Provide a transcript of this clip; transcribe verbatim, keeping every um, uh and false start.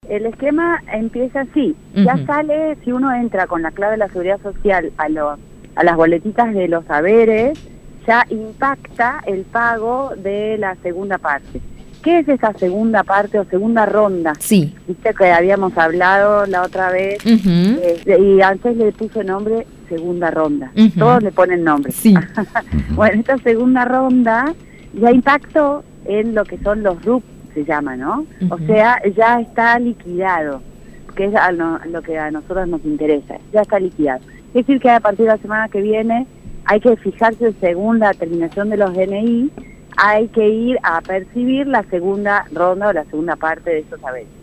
El esquema empieza así, uh-huh. ya sale, si uno entra con la clave de la Seguridad Social a, los, a las boletitas de los saberes, ya impacta el pago de la segunda parte. ¿Qué es esa segunda parte o segunda ronda? Sí. Viste que habíamos hablado la otra vez, uh-huh. eh, y antes le puso nombre segunda ronda. Uh-huh. Todos le ponen nombre. Sí. Bueno, esta segunda ronda ya impactó en lo que son los R U P, se llama, ¿no? Uh-huh. O sea, ya está liquidado, que es a lo, lo que a nosotros nos interesa, ya está liquidado. Es decir, que a partir de la semana que viene hay que fijarse, según la terminación de los D N I, hay que ir a percibir la segunda ronda o la segunda parte de esos saberes.